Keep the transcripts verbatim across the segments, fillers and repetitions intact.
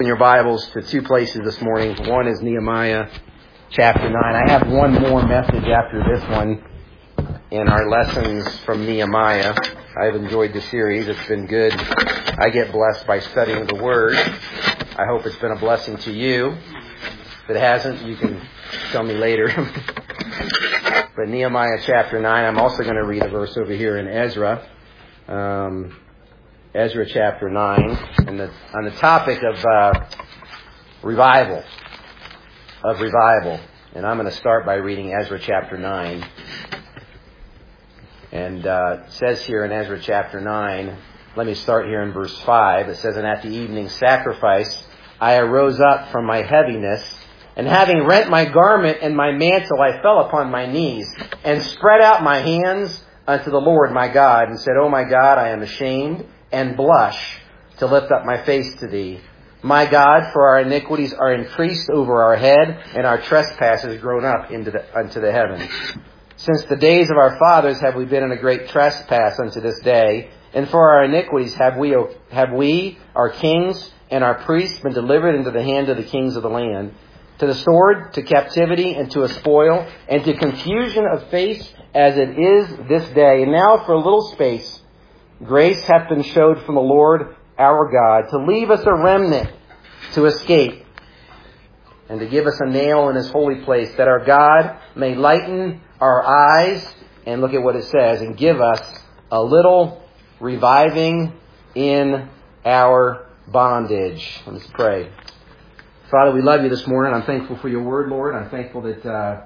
In your Bibles to two places this morning. One is Nehemiah chapter nine. I have one more message after this one in our lessons from Nehemiah. I've enjoyed the series. It's been good. I get blessed by studying the Word. I hope it's been a blessing to you. If it hasn't, you can tell me later. But Nehemiah chapter nine, I'm also going to read a verse over here in Ezra. Um... Ezra chapter nine, and the, on the topic of uh, revival, of revival. And I'm going to start by reading Ezra chapter nine. And uh, it says here in Ezra chapter nine, let me start here in verse five. It says, "And at the evening sacrifice, I arose up from my heaviness, and having rent my garment and my mantle, I fell upon my knees, and spread out my hands unto the Lord my God, and said, O my God, I am ashamed, and blush to lift up my face to thee. My God, for our iniquities are increased over our head, and our trespasses grown up into the, unto the heavens. Since the days of our fathers have we been in a great trespass unto this day, and for our iniquities have we, have we, our kings, and our priests been delivered into the hand of the kings of the land, to the sword, to captivity, and to a spoil, and to confusion of face, as it is this day. And now for a little space, grace hath been showed from the Lord our God, to leave us a remnant to escape, and to give us a nail in his holy place, that our God may lighten our eyes," and look at what it says, "and give us a little reviving in our bondage." Let's pray. Father, we love you this morning. I'm thankful for your word, Lord. I'm thankful that, uh,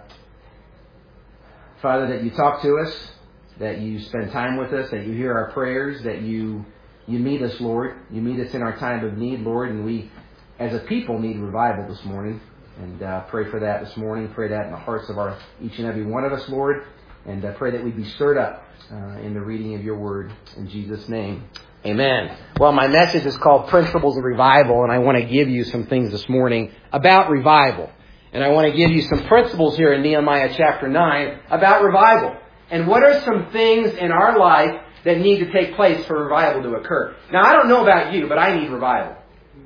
Father, that you talk to us, that you spend time with us, that you hear our prayers, that you you meet us, Lord. You meet us in our time of need, Lord, and we, as a people, need revival this morning. And uh, pray for that this morning. Pray that in the hearts of our each and every one of us, Lord. And uh, pray that we be stirred up uh, in the reading of your word. In Jesus' name, amen. Well, my message is called Principles of Revival, and I want to give you some things this morning about revival. And I want to give you some principles here in Nehemiah chapter nine about revival. And what are some things in our life that need to take place for revival to occur? Now, I don't know about you, but I need revival.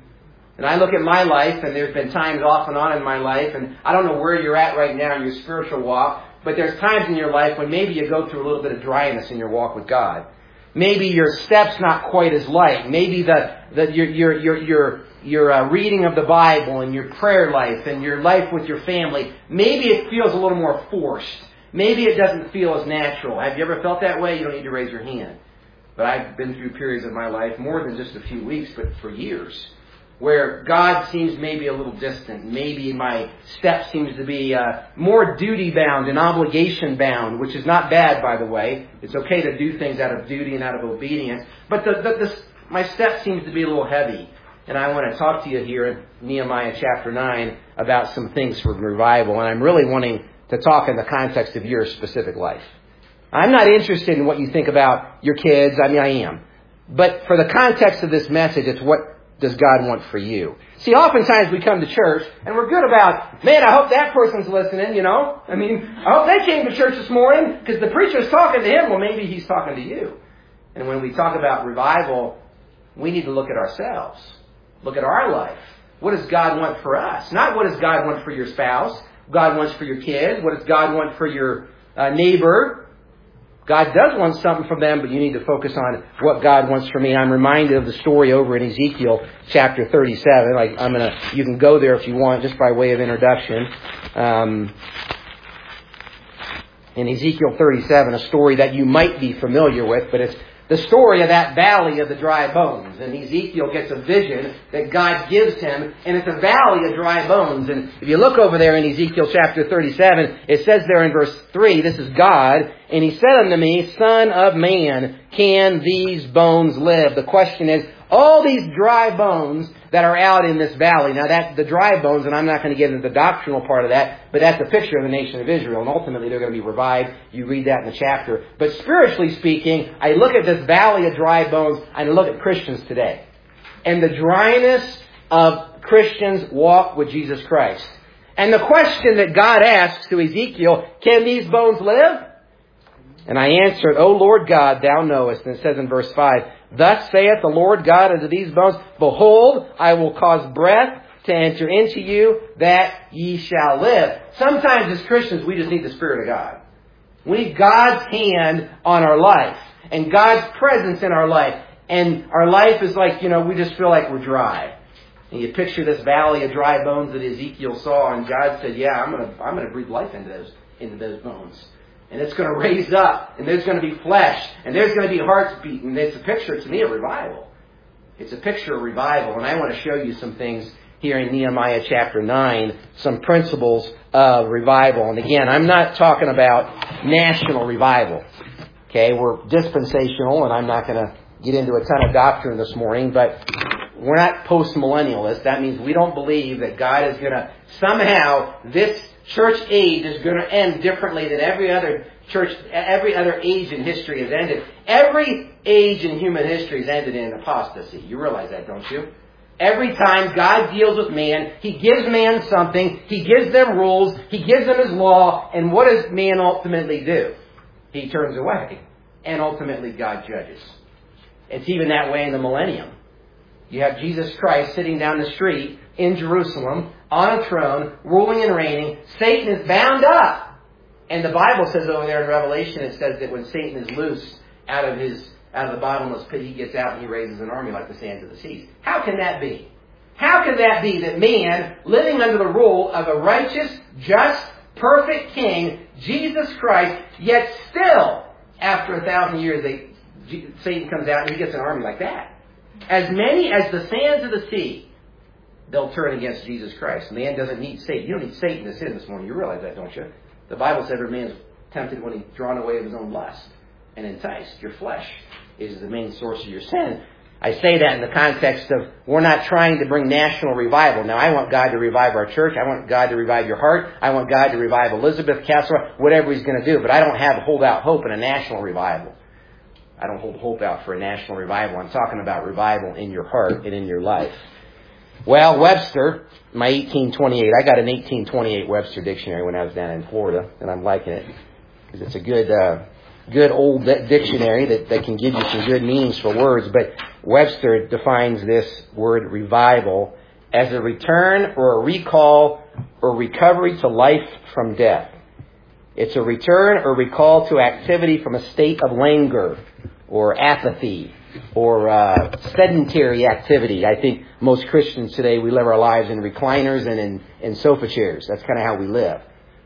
And I look at my life, and there's been times off and on in my life, and I don't know where you're at right now in your spiritual walk, but there's times in your life when maybe you go through a little bit of dryness in your walk with God. Maybe your steps not quite as light. Maybe the, the your your your your your uh, reading of the Bible and your prayer life and your life with your family, maybe it feels a little more forced. Maybe it doesn't feel as natural. Have you ever felt that way? You don't need to raise your hand. But I've been through periods of my life, more than just a few weeks, but for years, where God seems maybe a little distant. Maybe my step seems to be uh, more duty-bound and obligation-bound, which is not bad, by the way. It's okay to do things out of duty and out of obedience. But the, the, the, my step seems to be a little heavy. And I want to talk to you here in Nehemiah chapter nine about some things for revival. And I'm really wanting to talk in the context of your specific life. I'm not interested in what you think about your kids. I mean, I am. But for the context of this message, it's what does God want for you? See, oftentimes we come to church and we're good about, man, I hope that person's listening, you know? I mean, I hope they came to church this morning because the preacher's talking to him. Well, maybe he's talking to you. And when we talk about revival, we need to look at ourselves. Look at our life. What does God want for us? Not what does God want for your spouse. God wants for your kids. What does God want for your uh, neighbor? God does want something from them, but you need to focus on what God wants for me. I'm reminded of the story over in Ezekiel chapter thirty-seven. Like I'm gonna, you can go there if you want, just by way of introduction. Um, in Ezekiel thirty-seven, a story that you might be familiar with, but it's the story of that valley of the dry bones. And Ezekiel gets a vision that God gives him, and it's a valley of dry bones. And if you look over there in Ezekiel chapter thirty-seven, it says there in verse three, this is God, and he said unto me, Son of man, can these bones live? The question is, all these dry bones that are out in this valley. Now, that the dry bones, and I'm not going to get into the doctrinal part of that, but that's a picture of the nation of Israel, and ultimately they're going to be revived. You read that in the chapter. But spiritually speaking, I look at this valley of dry bones, and I look at Christians today. And the dryness of Christians' walk with Jesus Christ. And the question that God asks to Ezekiel, can these bones live? And I answered, O Lord God, thou knowest. And it says in verse five, Thus saith the Lord God unto these bones, Behold, I will cause breath to enter into you, that ye shall live. Sometimes as Christians, we just need the Spirit of God. We need God's hand on our life and God's presence in our life. And our life is like, you know, we just feel like we're dry. And you picture this valley of dry bones that Ezekiel saw, and God said, yeah, I'm going to I'm going to breathe life into those into those bones. And it's going to raise up, and there's going to be flesh, and there's going to be hearts beating. It's a picture, to me, of revival. It's a picture of revival, and I want to show you some things here in Nehemiah chapter nine, some principles of revival. And again, I'm not talking about national revival. Okay, we're dispensational, and I'm not going to get into a ton of doctrine this morning, but we're not post-millennialists. That means we don't believe that God is going to, somehow, this church age is going to end differently than every other church, every other age in history has ended. Every age in human history has ended in apostasy. You realize that, don't you? Every time God deals with man, He gives man something, He gives them rules, He gives them His law, and what does man ultimately do? He turns away, and ultimately God judges. It's even that way in the millennium. You have Jesus Christ sitting down the street in Jerusalem on a throne, ruling and reigning. Satan is bound up. And the Bible says over there in Revelation, it says that when Satan is loosed out of his out of the bottomless pit, he gets out and he raises an army like the sands of the seas. How can that be? How can that be that man, living under the rule of a righteous, just, perfect king, Jesus Christ, yet still, after a thousand years, they, Satan comes out and he gets an army like that? As many as the sands of the sea, they'll turn against Jesus Christ. Man doesn't need Satan. You don't need Satan to sin this morning. You realize that, don't you? The Bible says every man is tempted when he's drawn away of his own lust and enticed. Your flesh is the main source of your sin. I say that in the context of we're not trying to bring national revival. Now, I want God to revive our church. I want God to revive your heart. I want God to revive Elizabeth, Castle, whatever He's going to do. But I don't have hold out hope in a national revival. I don't hold hope out for a national revival. I'm talking about revival in your heart and in your life. Well, Webster, my eighteen twenty-eight, I got an eighteen twenty-eight Webster dictionary when I was down in Florida, and I'm liking it because it's a good, uh, good old dictionary that, that can give you some good meanings for words. But Webster defines this word revival as a return or a recall or recovery to life from death. It's a return or recall to activity from a state of languor or apathy or uh, sedentary activity. I think most Christians today, we live our lives in recliners and in, in sofa chairs. That's kind of how we live.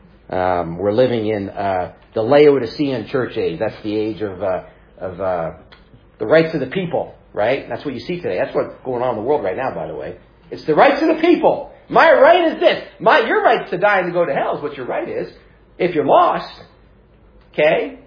Um, we're living in uh, the Laodicean church age. That's the age of uh, of uh, the rights of the people, right? That's what you see today. That's what's going on in the world right now, by the way. It's the rights of the people. My right is this. My Your right's to die and to go to hell is what your right is. If you're lost, okay?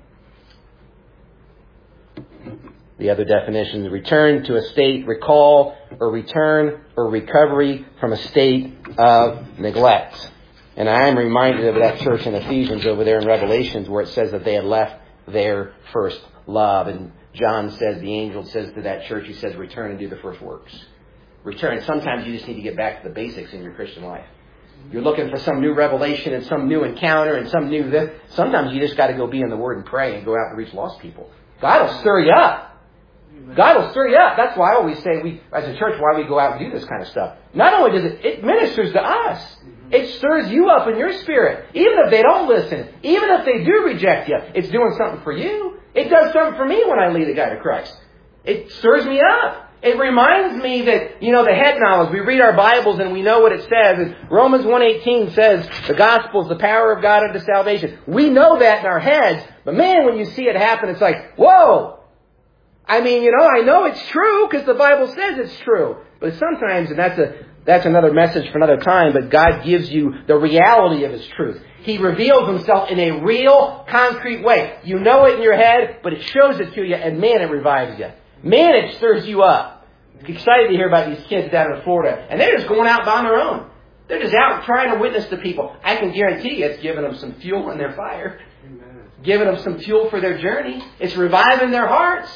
The other definition is return to a state, recall, or return or recovery from a state of neglect. And I am reminded of that church in Ephesians over there in Revelations where it says that they had left their first love. And John says, the angel says to that church, he says, return and do the first works. Return. Sometimes you just need to get back to the basics in your Christian life. You're looking for some new revelation and some new encounter and some new this. Sometimes you just got to go be in the Word and pray and go out and reach lost people. God will stir you up. God will stir you up. That's why I always say we, as a church, why we go out and do this kind of stuff. Not only does it, it ministers to us. It stirs you up in your spirit. Even if they don't listen, even if they do reject you, it's doing something for you. It does something for me when I lead a guy to Christ. It stirs me up. It reminds me that, you know, the head knowledge. We read our Bibles and we know what it says. And Romans one eighteen says the gospel is the power of God unto salvation. We know that in our heads. But man, when you see it happen, it's like, whoa! I mean, you know, I know it's true because the Bible says it's true. But sometimes, and that's a that's another message for another time, but God gives you the reality of His truth. He reveals Himself in a real, concrete way. You know it in your head, but it shows it to you, and man, it revives you. Man, it stirs you up. I'm excited to hear about these kids down in Florida. And they're just going out on their own. They're just out trying to witness to people. I can guarantee you it's giving them some fuel in their fire. Amen. Giving them some fuel for their journey. It's reviving their hearts.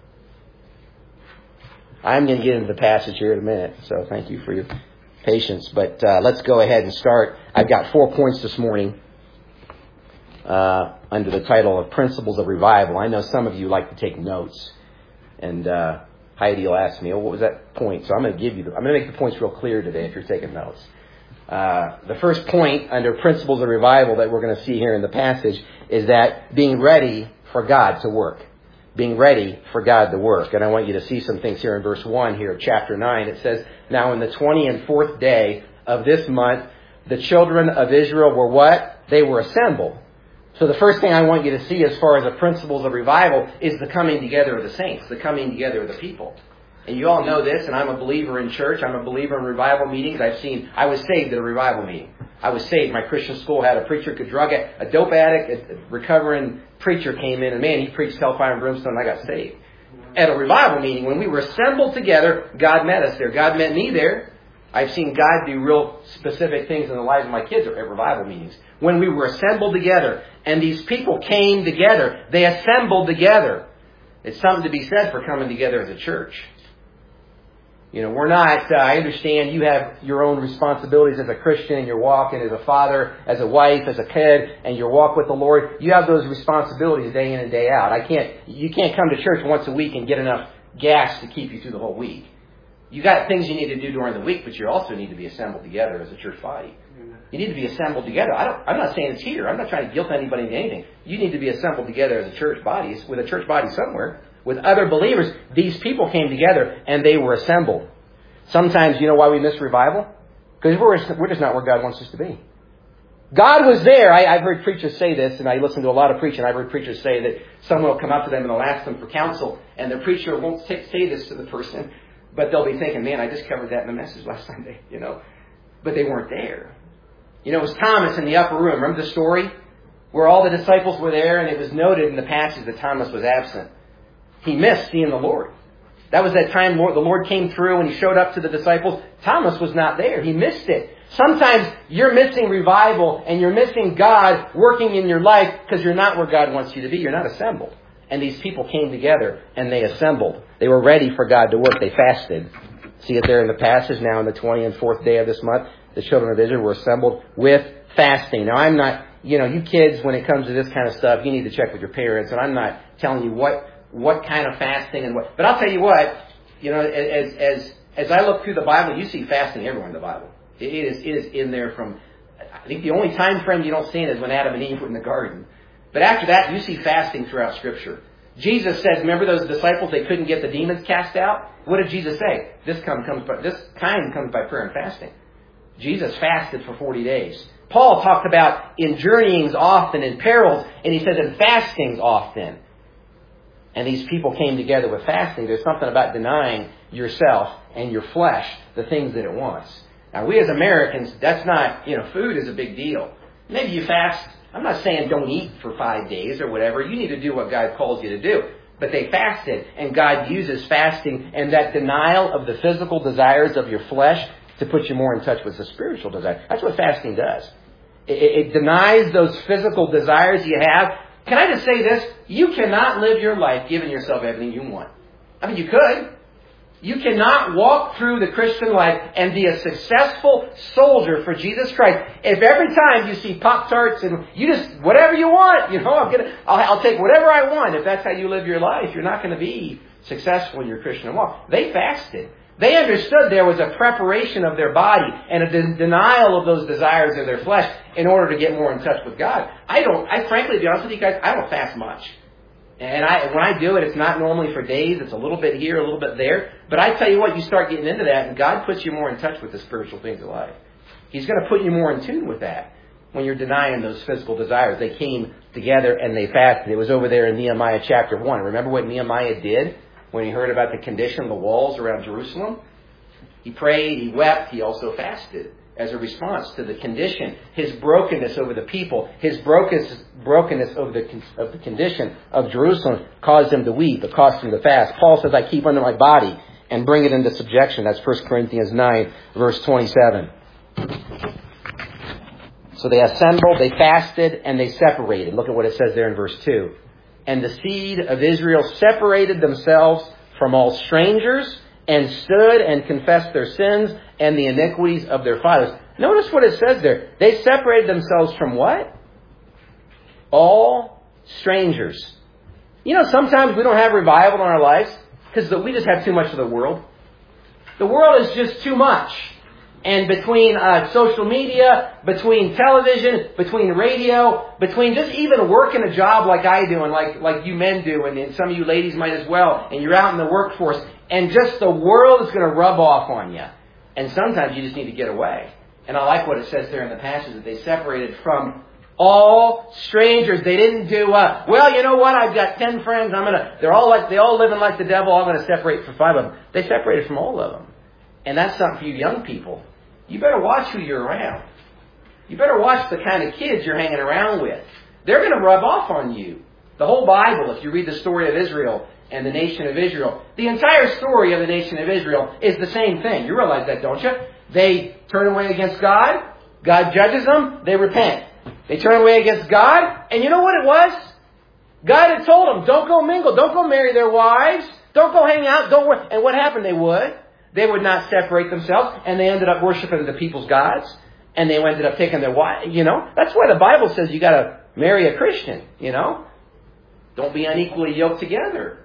I'm going to get into the passage here in a minute, so thank you for your patience. But uh, let's go ahead and start. I've got four points this morning uh, under the title of Principles of Revival. I know some of you like to take notes. And uh, Heidi will ask me, oh, what was that point? So I'm going to give you, the, I'm going to make the points real clear today if you're taking notes. Uh, the first point under principles of revival that we're going to see here in the passage is that being ready for God to work. Being ready for God to work. And I want you to see some things here in verse one here of chapter nine. It says, now in the twentieth and fourth day of this month, the children of Israel were what? They were assembled. So the first thing I want you to see as far as the principles of revival is the coming together of the saints, the coming together of the people. And you all know this, and I'm a believer in church. I'm a believer in revival meetings. I've seen, I was saved at a revival meeting. I was saved. My Christian school had a preacher, a drug addict, a dope addict, a recovering preacher came in, and man, he preached hellfire and brimstone, and I got saved. At a revival meeting, when we were assembled together, God met us there. God met me there. I've seen God do real specific things in the lives of my kids at revival meetings. When we were assembled together, and these people came together, they assembled together. It's something to be said for coming together as a church. You know, we're not, uh, I understand you have your own responsibilities as a Christian, and you're walking as a father, as a wife, as a kid, and your walk with the Lord. You have those responsibilities day in and day out. I can't, you can't come to church once a week and get enough gas to keep you through the whole week. You got things you need to do during the week, but you also need to be assembled together as a church body. You need to be assembled together. I don't, I'm not saying it's here. I'm not trying to guilt anybody into anything. You need to be assembled together as a church body, with a church body somewhere, with other believers. These people came together and they were assembled. Sometimes, you know why we miss revival? Because we're, we're just not where God wants us to be. God was there. I, I've heard preachers say this, and I listen to a lot of preaching. I've heard preachers say that someone will come up to them and they'll ask them for counsel, and the preacher won't t- say this to the person, but they'll be thinking, man, I just covered that in the message last Sunday, you know. But they weren't there. You know, it was Thomas in the upper room. Remember the story? Where all the disciples were there, and it was noted in the passage that Thomas was absent. He missed seeing the Lord. That was that time the Lord came through and He showed up to the disciples. Thomas was not there. He missed it. Sometimes you're missing revival and you're missing God working in your life because you're not where God wants you to be. You're not assembled. And these people came together and they assembled. They were ready for God to work. They fasted. See it there in the passage now in the twentieth and fourth day of this month. The children of Israel were assembled with fasting. Now I'm not, you know, you kids, when it comes to this kind of stuff, you need to check with your parents. And I'm not telling you what, what kind of fasting and what. But I'll tell you what, you know, as as as I look through the Bible, you see fasting everywhere in the Bible. It is, it is in there from, I think the only time frame you don't see it is when Adam and Eve were in the garden. But after that, you see fasting throughout Scripture. Jesus says, remember those disciples, they couldn't get the demons cast out? What did Jesus say? This come, comes by, this kind comes by prayer and fasting. Jesus fasted for forty days. Paul talked about in journeyings often, in perils, and he says in fastings often. And these people came together with fasting. There's something about denying yourself and your flesh the things that it wants. Now, we as Americans, that's not, you know, food is a big deal. Maybe you fast. I'm not saying don't eat for five days or whatever. You need to do what God calls you to do. But they fasted, and God uses fasting and that denial of the physical desires of your flesh to put you more in touch with the spiritual desire. That's what fasting does. It, it denies those physical desires you have. Can I just say this? You cannot live your life giving yourself everything you want. I mean, you could. You cannot walk through the Christian life and be a successful soldier for Jesus Christ if every time you see Pop-Tarts and you just, whatever you want, you know, I'm gonna, I'll, I'll take whatever I want. If that's how you live your life, you're not going to be successful in your Christian walk. They fasted. They understood there was a preparation of their body and a de- denial of those desires of their flesh in order to get more in touch with God. I don't, I frankly, to be honest with you guys, I don't fast much. And I, when I do it, it's not normally for days. It's a little bit here, a little bit there. But I tell you what, you start getting into that, and God puts you more in touch with the spiritual things of life. He's going to put you more in tune with that when you're denying those physical desires. They came together and they fasted. It was over there in Nehemiah chapter one. Remember what Nehemiah did when he heard about the condition of the walls around Jerusalem? He prayed, he wept, he also fasted as a response to the condition, his brokenness over the people, his brokenness, brokenness over the, of the condition of Jerusalem caused him to weep. It caused him to fast. Paul says, I keep under my body and bring it into subjection. That's First Corinthians nine, verse twenty-seven. So they assembled, they fasted, and they separated. Look at what it says there in verse two. And the seed of Israel separated themselves from all strangers and stood and confessed their sins and the iniquities of their fathers. Notice what it says there. They separated themselves from what? All strangers. You know, sometimes we don't have revival in our lives Because we just have too much of the world. The world is just too much. And between uh, social media, between television, between radio, between just even working a job like I do and like, like you men do, and, and some of you ladies might as well, and you're out in the workforce, and just the world is going to rub off on you. And sometimes you just need to get away. And I like what it says there in the passage, that they separated from all strangers. They didn't do, uh, well, you know what, I've got ten friends, I'm gonna, they're all like, they all living like the devil, I'm going to separate from five of them. They separated from all of them. And that's something for you young people. You better watch who you're around. You better watch the kind of kids you're hanging around with. They're going to rub off on you. The whole Bible, if you read the story of Israel and the nation of Israel, the entire story of the nation of Israel is the same thing. You realize that, don't you? They turn away against God. God judges them. They repent. They turn away against God. And you know what it was? God had told them, don't go mingle. Don't go marry their wives. Don't go hang out. Don't work. And what happened? They would. They would not separate themselves, and they ended up worshiping the people's gods, and they ended up taking their wives. You know, that's why the Bible says you got to marry a Christian. You know, don't be unequally yoked together.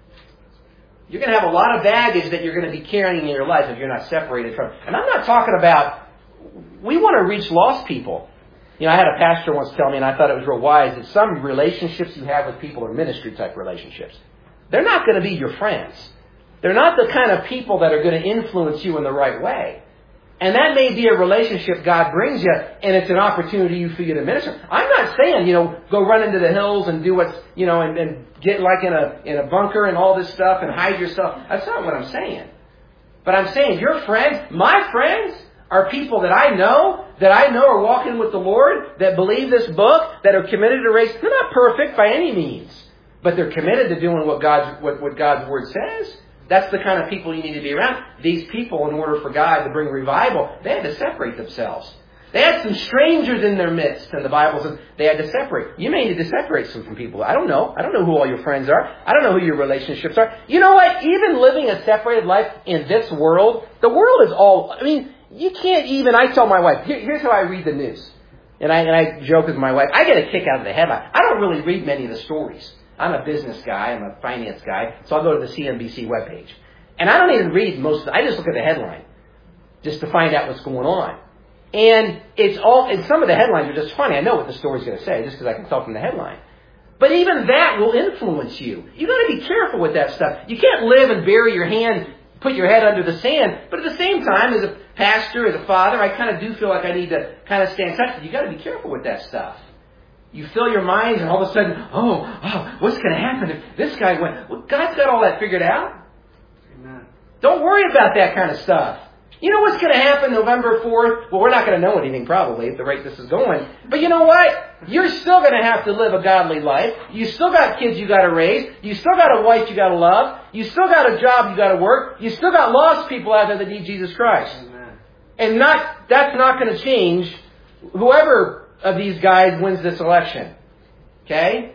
You're going to have a lot of baggage that you're going to be carrying in your life if you're not separated from. And I'm not talking about. We want to reach lost people. You know, I had a pastor once tell me, and I thought it was real wise, that some relationships you have with people are ministry type relationships. They're not going to be your friends. They're not the kind of people that are going to influence you in the right way. And that may be a relationship God brings you, and it's an opportunity for you to minister. I'm not saying, you know, go run into the hills and do what's, you know, and, and get like in a in a bunker and all this stuff and hide yourself. That's not what I'm saying. But I'm saying your friends, my friends, are people that I know, that I know are walking with the Lord, that believe this book, that are committed to race. They're not perfect by any means, but they're committed to doing what God's what, what God's Word says. That's the kind of people you need to be around. These people, in order for God to bring revival, they had to separate themselves. They had some strangers in their midst, and the Bible says they had to separate. You may need to separate some from people. I don't know. I don't know who all your friends are. I don't know who your relationships are. You know what? Even living a separated life in this world, the world is all, I mean, you can't even, I tell my wife, here, here's how I read the news. And I, and I joke with my wife, I get a kick out of the headline. I don't really read many of the stories. I'm a business guy. I'm a finance guy. So I'll go to the C N B C webpage. And I don't even read most of it. I just look at the headline just to find out what's going on. And it's all, and some of the headlines are just funny. I know what the story's going to say just because I can tell from the headline. But even that will influence you. You've got to be careful with that stuff. You can't live and bury your hand, put your head under the sand. But at the same time, as a pastor, as a father, I kind of do feel like I need to kind of stay in touch. You've got to be careful with that stuff. You fill your minds and all of a sudden, oh, oh what's going to happen if this guy went? Well, God's got all that figured out. Amen. Don't worry about that kind of stuff. You know what's going to happen November fourth? Well, we're not going to know anything probably at the rate this is going. But you know what? You're still going to have to live a godly life. You still got kids you got to raise. You still got a wife you got to love. You still got a job you got to work. You still got lost people out there that need Jesus Christ. Amen. And not that's not going to change whoever of these guys wins this election. Okay?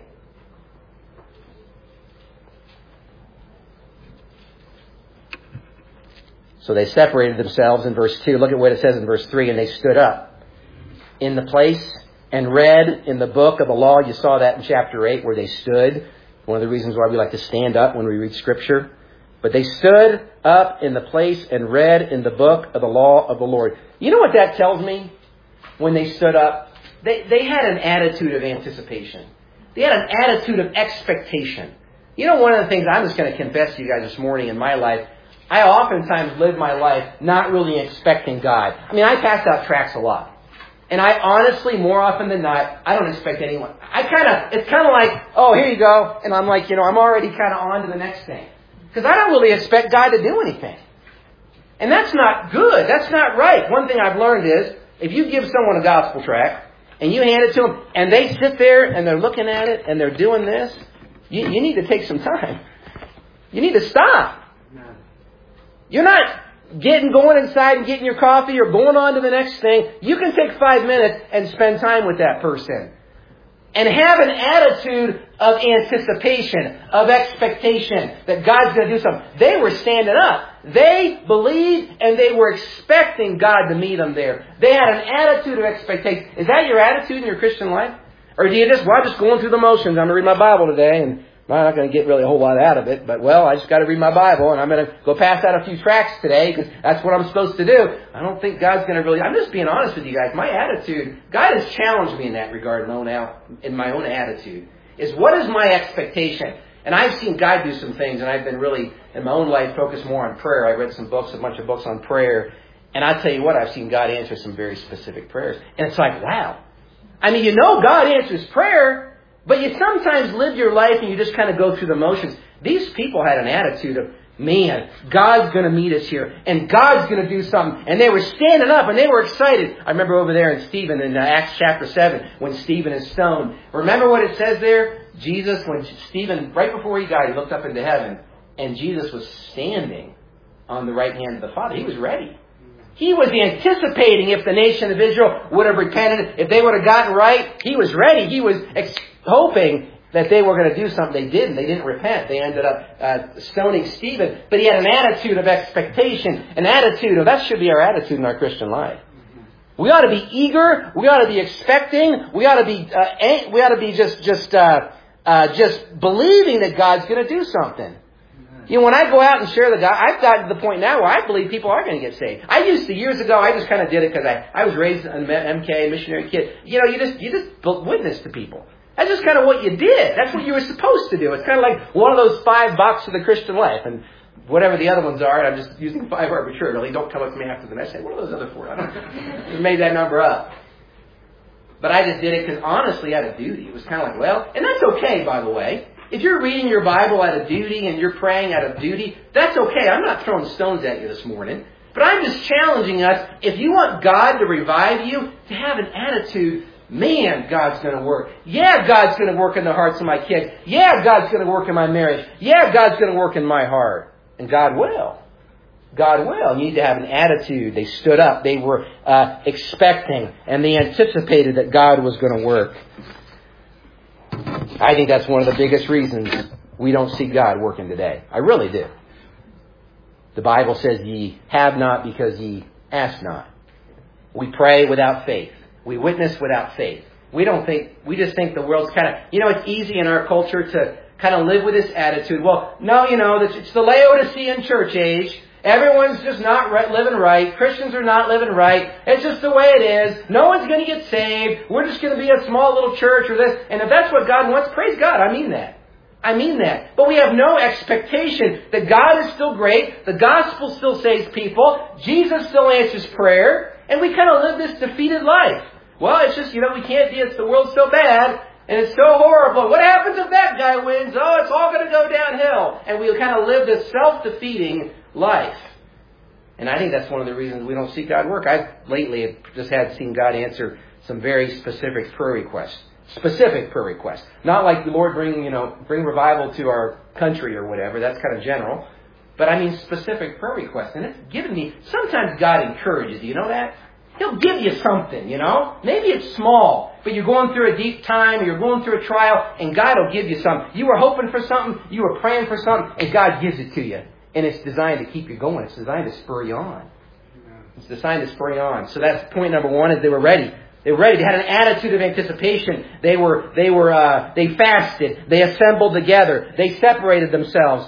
So they separated themselves in verse two. Look at what it says in verse three. And they stood up in the place and read in the book of the law. You saw that in chapter eight where they stood. One of the reasons why we like to stand up when we read Scripture. But they stood up in the place and read in the book of the law of the Lord. You know what that tells me when they stood up? They, they had an attitude of anticipation. They had an attitude of expectation. You know, one of the things I'm just going to confess to you guys this morning in my life, I oftentimes live my life not really expecting God. I mean, I pass out tracts a lot. And I honestly, more often than not, I don't expect anyone. I kind of, it's kind of like, oh, here you go. And I'm like, you know, I'm already kind of on to the next thing. Because I don't really expect God to do anything. And that's not good. That's not right. One thing I've learned is, if you give someone a gospel tract, and you hand it to them, and they sit there, and they're looking at it, and they're doing this, you, you need to take some time. You need to stop. You're not getting going inside and getting your coffee or going on to the next thing. You can take five minutes and spend time with that person. And have an attitude of anticipation, of expectation, that God's going to do something. They were standing up. They believed and they were expecting God to meet them there. They had an attitude of expectation. Is that your attitude in your Christian life? Or do you just, well, I'm just going through the motions. I'm going to read my Bible today and I'm not going to get really a whole lot out of it, but, well, I just got to read my Bible, and I'm going to go pass out a few tracts today because that's what I'm supposed to do. I don't think God's going to really... I'm just being honest with you guys. My attitude, God has challenged me in that regard in my own, in my own attitude, is what is my expectation? And I've seen God do some things, and I've been really, in my own life, focused more on prayer. I read some books, a bunch of books on prayer, and I'll tell you what, I've seen God answer some very specific prayers. And it's like, wow. I mean, you know God answers prayer, but you sometimes live your life and you just kind of go through the motions. These people had an attitude of, man, God's going to meet us here, and God's going to do something. And they were standing up, and they were excited. I remember over there in Stephen, in Acts chapter seven, when Stephen is stoned. Remember what it says there? Jesus, when Stephen, right before he died, he looked up into heaven, and Jesus was standing on the right hand of the Father. He was ready. He was anticipating if the nation of Israel would have repented, if they would have gotten right. He was ready. He was ex- hoping that they were going to do something. They didn't. They didn't repent. They ended up uh, stoning Stephen. But he had an attitude of expectation, an attitude of, that should be our attitude in our Christian life. We ought to be eager. We ought to be expecting. We ought to be. Uh, we ought to be just just uh, uh, just believing that God's going to do something. You know, when I go out and share the God, I've gotten to the point now where I believe people are going to get saved. I used to years ago. I just kind of did it because I, I was raised an M K missionary kid. You know, you just you just witness to people. That's just kind of what you did. That's what you were supposed to do. It's kind of like one of those five boxes of the Christian life. And whatever the other ones are, I'm just using five arbitrarily. Don't come up to me after the message. What are those other four? I don't know. Just made that number up. But I just did it because honestly out of duty. It was kind of like, well, and that's okay, by the way. If you're reading your Bible out of duty and you're praying out of duty, that's okay. I'm not throwing stones at you this morning. But I'm just challenging us, if you want God to revive you, to have an attitude, man, God's going to work. Yeah, God's going to work in the hearts of my kids. Yeah, God's going to work in my marriage. Yeah, God's going to work in my heart. And God will. God will. You need to have an attitude. They stood up. They were uh, expecting. And they anticipated that God was going to work. I think that's one of the biggest reasons we don't see God working today. I really do. The Bible says ye have not because ye ask not. We pray without faith. We witness without faith. We don't think, we just think the world's kind of, you know, it's easy in our culture to kind of live with this attitude. Well, no, you know, it's the Laodicean church age. Everyone's just not right, living right. Christians are not living right. It's just the way it is. No one's going to get saved. We're just going to be a small little church or this. And if that's what God wants, praise God. I mean that. I mean that. But we have no expectation that God is still great. The gospel still saves people. Jesus still answers prayer. And we kind of live this defeated life. Well, it's just, you know, we can't be, it's the world's so bad. And it's so horrible. What happens if that guy wins? Oh, it's all going to go downhill. And we kind of live this self-defeating life. And I think that's one of the reasons we don't see God work. I lately have just had seen God answer some very specific prayer requests. Specific prayer requests. Not like the Lord bring, you know, bring revival to our country or whatever. That's kind of general. But I mean specific prayer requests. And it's given me, sometimes God encourages you. You know that? He'll give you something, you know. Maybe it's small, but you're going through a deep time, or you're going through a trial, and God will give you something. You were hoping for something, you were praying for something, and God gives it to you. And it's designed to keep you going. It's designed to spur you on. It's designed to spur you on. So that's point number one, is they were ready. They were ready. They had an attitude of anticipation. They were, they were, uh, they fasted. They assembled together. They separated themselves.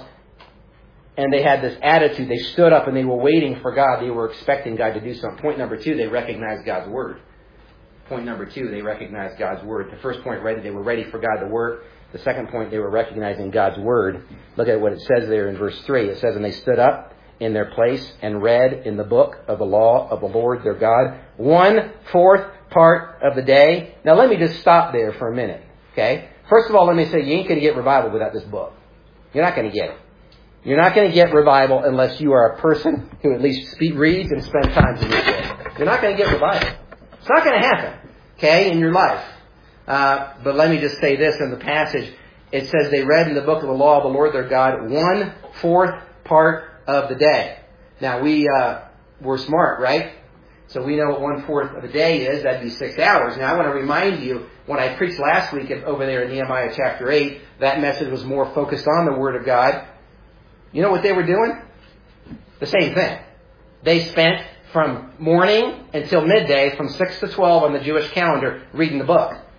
And they had this attitude. They stood up and they were waiting for God. They were expecting God to do something. Point number two, they recognized God's word. Point number two, they recognized God's word. The first point, ready, they were ready for God to work. The second point, they were recognizing God's word. Look at what it says there in verse three. It says, and they stood up in their place and read in the book of the law of the Lord their God one fourth part of the day. Now let me just stop there for a minute. Okay? First of all, let me say, you ain't going to get revival without this book. You're not going to get it. You're not going to get revival unless you are a person who at least speak, reads and spends time in this book. You're not going to get revival. It's not going to happen, okay, in your life. Uh, but let me just say this in the passage. It says they read in the book of the law of the Lord their God one fourth part of the day. Now we uh, we're smart, right? So we know what one fourth of a day is. That'd be six hours. Now I want to remind you, when I preached last week over there in Nehemiah chapter eight, that message was more focused on the Word of God. You know what they were doing? The same thing. They spent from morning until midday, from six to twelve on the Jewish calendar, reading the book.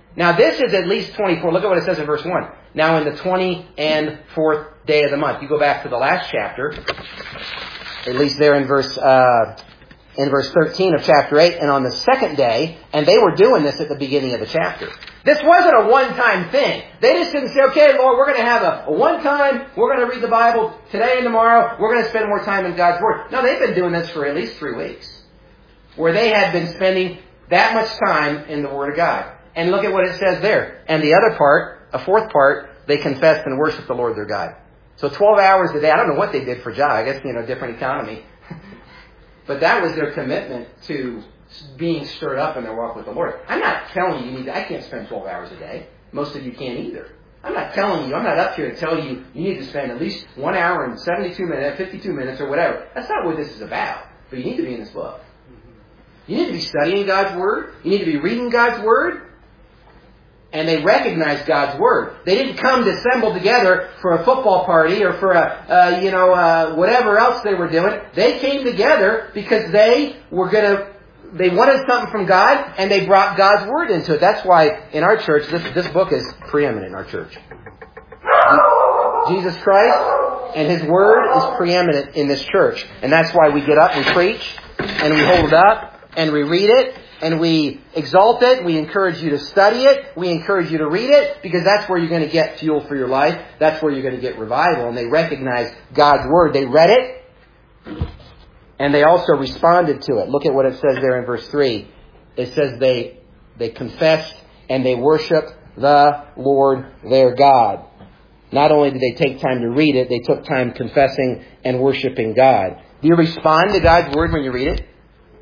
Now this is at least twenty-four. Look at what it says in verse one. Now in the twenty and fourth day of the month. You go back to the last chapter, at least there in verse uh, in verse thirteen of chapter eight, and on the second day, and they were doing this at the beginning of the chapter. This wasn't a one-time thing. They just didn't say, okay, Lord, we're going to have a, a one-time, we're going to read the Bible today and tomorrow, we're going to spend more time in God's Word. No, they've been doing this for at least three weeks, where they had been spending that much time in the Word of God. And look at what it says there. And the other part, a fourth part, they confessed and worshiped the Lord their God. So twelve hours a day. I don't know what they did for job. I guess, you know, different economy. But that was their commitment to being stirred up in their walk with the Lord. I'm not telling you you need to, I can't spend twelve hours a day. Most of you can't either. I'm not telling you, I'm not up here to tell you you need to spend at least one hour and seventy-two minutes, fifty-two minutes or whatever. That's not what this is about. But you need to be in this book. You need to be studying God's Word. You need to be reading God's Word. And they recognized God's Word. They didn't come to assemble together for a football party or for a, uh, you know, uh, whatever else they were doing. They came together because they were going to, they wanted something from God and they brought God's Word into it. That's why in our church, this, this book is preeminent in our church. Jesus Christ and His Word is preeminent in this church. And that's why we get up and preach and we hold it up and we read it. And we exalt it. We encourage you to study it. We encourage you to read it because that's where you're going to get fuel for your life. That's where you're going to get revival. And they recognize God's Word. They read it and they also responded to it. Look at what it says there in verse three. It says they, they confessed and they worshiped the Lord their God. Not only did they take time to read it, they took time confessing and worshiping God. Do you respond to God's Word when you read it?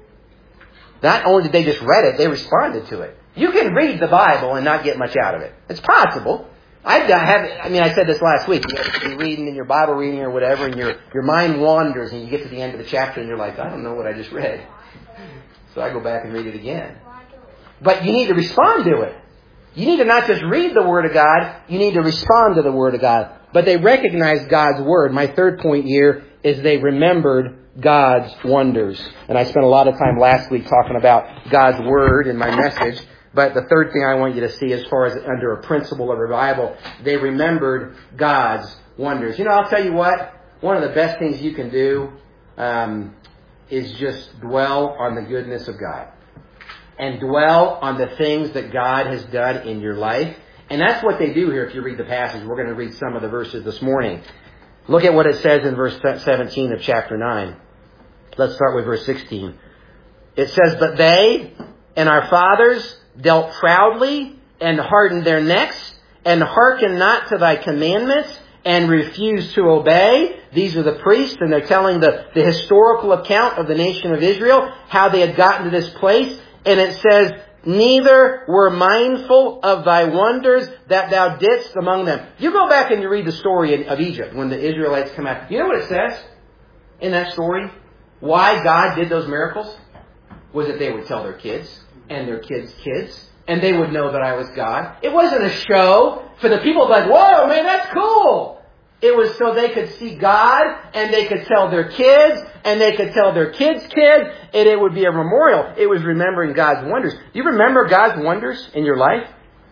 Not only did they just read it, they responded to it. You can read the Bible and not get much out of it. It's possible. I have. I mean, I said this last week. You're reading in your Bible reading or whatever, and your your mind wanders, and you get to the end of the chapter, and you're like, I don't know what I just read. So I go back and read it again. But you need to respond to it. You need to not just read the Word of God. You need to respond to the Word of God. But they recognized God's Word. My third point here is they remembered God's wonders. And I spent a lot of time last week talking about God's Word in my message. But the third thing I want you to see as far as under a principle of revival, they remembered God's wonders. You know, I'll tell you what, one of the best things you can do um, is just dwell on the goodness of God. And dwell on the things that God has done in your life. And that's what they do here if you read the passage. We're going to read some of the verses this morning. Look at what it says in verse seventeen of chapter nine. Let's start with verse sixteen. It says, But they and our fathers dealt proudly and hardened their necks and hearkened not to thy commandments and refused to obey. These are the priests, and they're telling the, the historical account of the nation of Israel, how they had gotten to this place. And it says, Neither were mindful of thy wonders that thou didst among them. You go back and you read the story of Egypt when the Israelites come out. You know what it says in that story? Why God did those miracles was that they would tell their kids and their kids' kids, and they would know that I was God. It wasn't a show for the people like, whoa, man, that's cool. It was so they could see God, and they could tell their kids, and they could tell their kids' kids, and it would be a memorial. It was remembering God's wonders. Do you remember God's wonders in your life?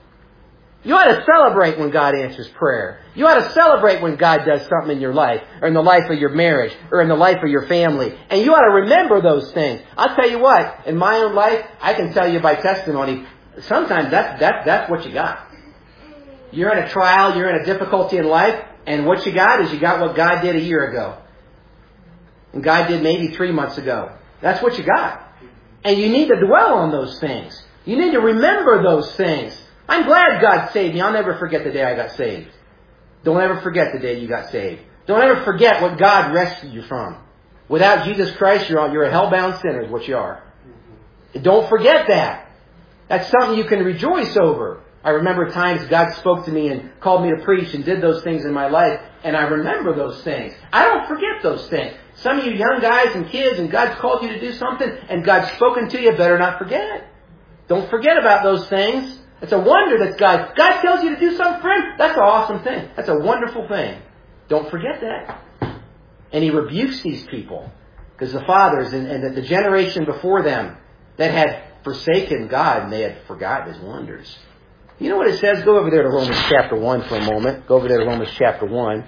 You ought to celebrate when God answers prayer. You ought to celebrate when God does something in your life, or in the life of your marriage, or in the life of your family. And you ought to remember those things. I'll tell you what, in my own life, I can tell you by testimony, sometimes that's, that's, that's what you got. You're in a trial, you're in a difficulty in life, and what you got is you got what God did a year ago. And God did maybe three months ago. That's what you got. And you need to dwell on those things. You need to remember those things. I'm glad God saved me. I'll never forget the day I got saved. Don't ever forget the day you got saved. Don't ever forget what God rescued you from. Without Jesus Christ, you're, you're a hell-bound sinner is what you are. Don't forget that. That's something you can rejoice over. I remember times God spoke to me and called me to preach and did those things in my life. And I remember those things. I don't forget those things. Some of you young guys and kids, and God's called you to do something, and God's spoken to you, better not forget it. Don't forget about those things. It's a wonder that God, God tells you to do something for Him. That's an awesome thing. That's a wonderful thing. Don't forget that. And He rebukes these people. Because the fathers and, and the generation before them that had forsaken God and they had forgotten His wonders. You know what it says? Go over there to Romans chapter one for a moment. Go over there to Romans chapter one.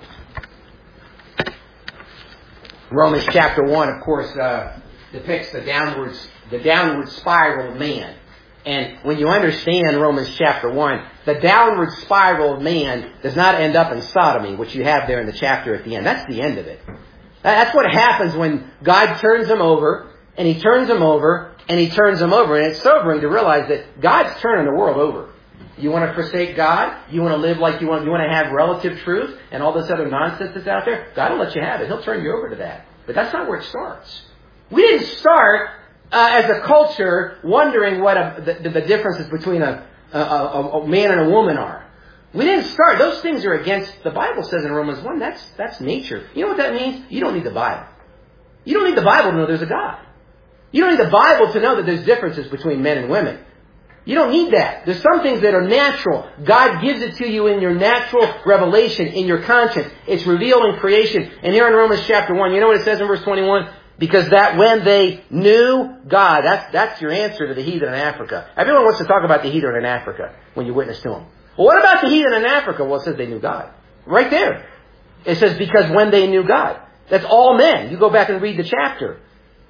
Romans chapter one, of course, uh, depicts the downward, the downward spiral of man. And when you understand Romans chapter one, the downward spiral of man does not end up in sodomy, which you have there in the chapter at the end. That's the end of it. That's what happens when God turns them over, and He turns them over, and He turns them over. And it's sobering to realize that God's turning the world over. You want to forsake God? You want to live like you want, you want to have relative truth and all this other nonsense that's out there? God will let you have it. He'll turn you over to that. But that's not where it starts. We didn't start uh, as a culture wondering what a, the, the differences between a, a, a, a man and a woman are. We didn't start. Those things are against, the Bible says in Romans one, that's, that's nature. You know what that means? You don't need the Bible. You don't need the Bible to know there's a God. You don't need the Bible to know that there's differences between men and women. You don't need that. There's some things that are natural. God gives it to you in your natural revelation, in your conscience. It's revealed in creation. And here in Romans chapter one, you know what it says in verse twenty-one? Because that when they knew God, that's, that's your answer to the heathen in Africa. Everyone wants to talk about the heathen in Africa when you witness to them. Well, what about the heathen in Africa? Well, it says they knew God. Right there. It says because when they knew God. That's all men. You go back and read the chapter.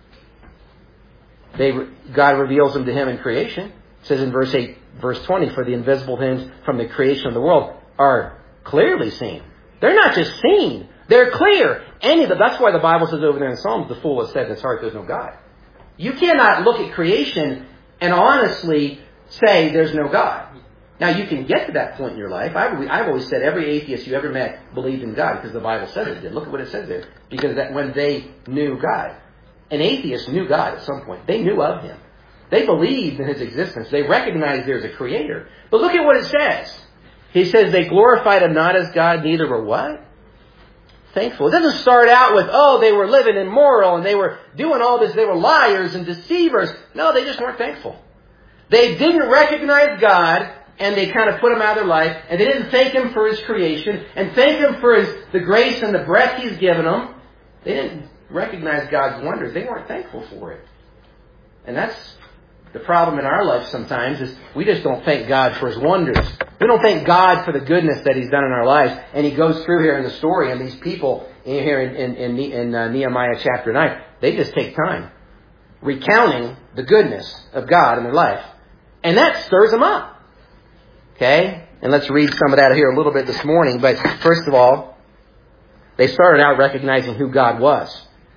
They, God reveals them to him in creation. It says in verse eight, verse twenty, for the invisible things from the creation of the world are clearly seen. They're not just seen. They're clear. Any of the, that's why the Bible says over there in Psalms, the fool has said in his heart there's no God. You cannot look at creation and honestly say there's no God. Now, you can get to that point in your life. I've, I've always said every atheist you ever met believed in God because the Bible said it did. Look at what it says there. Because that when they knew God. An atheist knew God at some point. They knew of Him. They believed in His existence. They recognized there's a Creator. But look at what it says. He says they glorified Him not as God, neither were what? Thankful. It doesn't start out with, oh, they were living immoral and they were doing all this. They were liars and deceivers. No, they just weren't thankful. They didn't recognize God. And they kind of put Him out of their life. And they didn't thank Him for His creation. And thank Him for His the grace and the breath He's given them. They didn't recognize God's wonders. They weren't thankful for it. And that's the problem in our life sometimes is we just don't thank God for His wonders. We don't thank God for the goodness that He's done in our lives. And He goes through here in the story. And these people in here in, in, in, in uh, Nehemiah chapter nine, they just take time recounting the goodness of God in their life. And that stirs them up. Okay? And let's read some of that here a little bit this morning. But first of all, they started out recognizing who God was.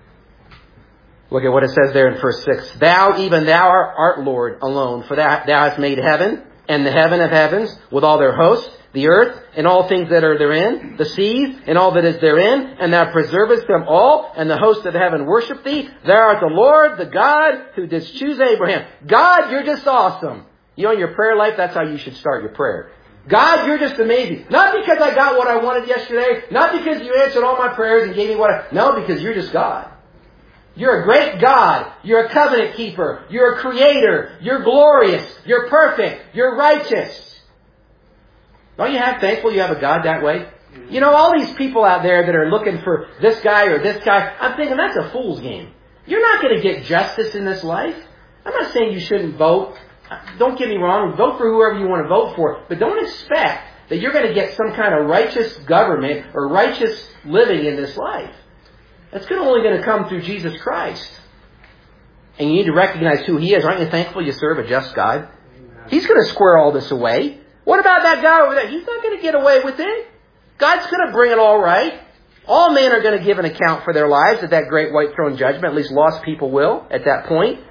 Look at what it says there in verse six. Thou, even thou art Lord alone, for thou, thou hast made heaven and the heaven of heavens with all their hosts, the earth and all things that are therein, the seas and all that is therein, and thou preservest them all, and the hosts of heaven worship thee. Thou art the Lord, the God who didst choose Abraham. God, you're just awesome. You know, in your prayer life, that's how you should start your prayer. God, you're just amazing. Not because I got what I wanted yesterday. Not because you answered all my prayers and gave me what I... No, because you're just God. You're a great God. You're a covenant keeper. You're a creator. You're glorious. You're perfect. You're righteous. Don't you have thankful you have a God that way? You know, all these people out there that are looking for this guy or this guy, I'm thinking that's a fool's game. You're not going to get justice in this life. I'm not saying you shouldn't vote. Don't get me wrong, vote for whoever you want to vote for, but don't expect that you're going to get some kind of righteous government or righteous living in this life. That's only going to come through Jesus Christ. And you need to recognize who He is. Aren't you thankful you serve a just God? He's going to square all this away. What about that guy over there? He's not going to get away with it. God's going to bring it all right. All men are going to give an account for their lives at that great white throne judgment. At least lost people will at that point.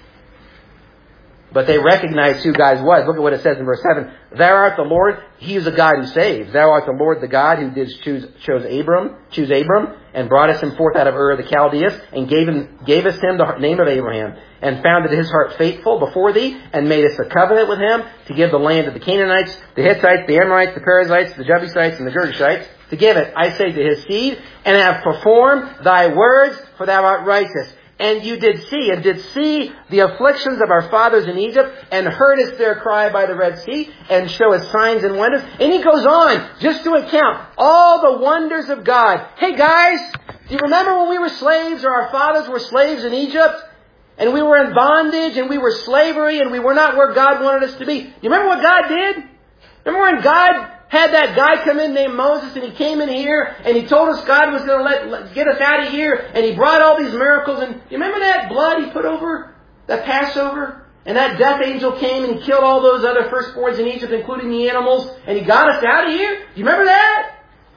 But they recognized who God was. Look at what it says in verse seven. Thou art the Lord, He is the God who saves. Thou art the Lord, the God who did choose, chose Abram, choose Abram, and brought us him forth out of Ur of the Chaldeans, and gave him, gave us him the name of Abraham, and founded his heart faithful before thee, and made us a covenant with him, to give the land to the Canaanites, the Hittites, the Amorites, the Perizzites, the Jebusites, and the Girgashites, to give it, I say, to his seed, and have performed thy words, for thou art righteous. And you did see, and did see the afflictions of our fathers in Egypt, and heardest their cry by the Red Sea, and showest signs and wonders. And he goes on, just to account all the wonders of God. Hey guys, do you remember when we were slaves, or our fathers were slaves in Egypt? And we were in bondage, and we were slavery, and we were not where God wanted us to be. You remember what God did? Remember when God had that guy come in named Moses, and he came in here and he told us God was going to let, let get us out of here, and he brought all these miracles. And you remember that blood he put over that Passover? And that death angel came and he killed all those other firstborns in Egypt, including the animals, and he got us out of here? Do you remember that?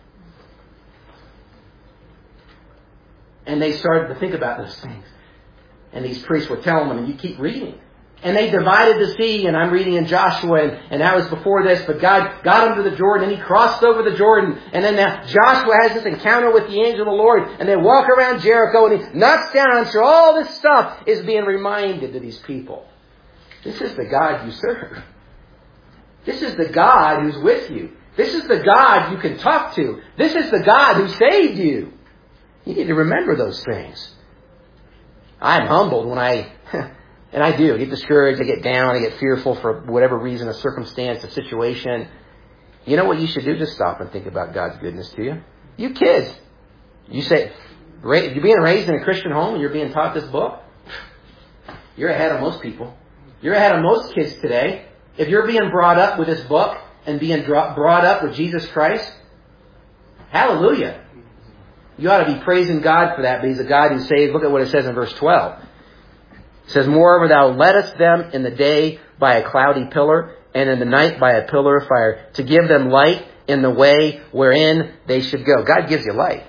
And they started to think about those things. And these priests were telling them, and you keep reading. And they divided the sea, and I'm reading in Joshua, and, and that was before this, but God got him to the Jordan, and he crossed over the Jordan, and then now Joshua has this encounter with the angel of the Lord, and they walk around Jericho, and he knocks down, so all this stuff is being reminded to these people. This is the God you serve. This is the God who's with you. This is the God you can talk to. This is the God who saved you. You need to remember those things. I'm humbled when I... And I do. I get discouraged. I get down. I get fearful for whatever reason, a circumstance, a situation. You know what you should do? Just stop and think about God's goodness to you. You kids. You say, you're being raised in a Christian home and you're being taught this book? You're ahead of most people. You're ahead of most kids today. If you're being brought up with this book and being brought up with Jesus Christ, hallelujah. You ought to be praising God for that, but He's a God who saves. Look at what it says in verse twelve. It says, moreover, thou leddest them in the day by a cloudy pillar, and in the night by a pillar of fire, to give them light in the way wherein they should go. God gives you light.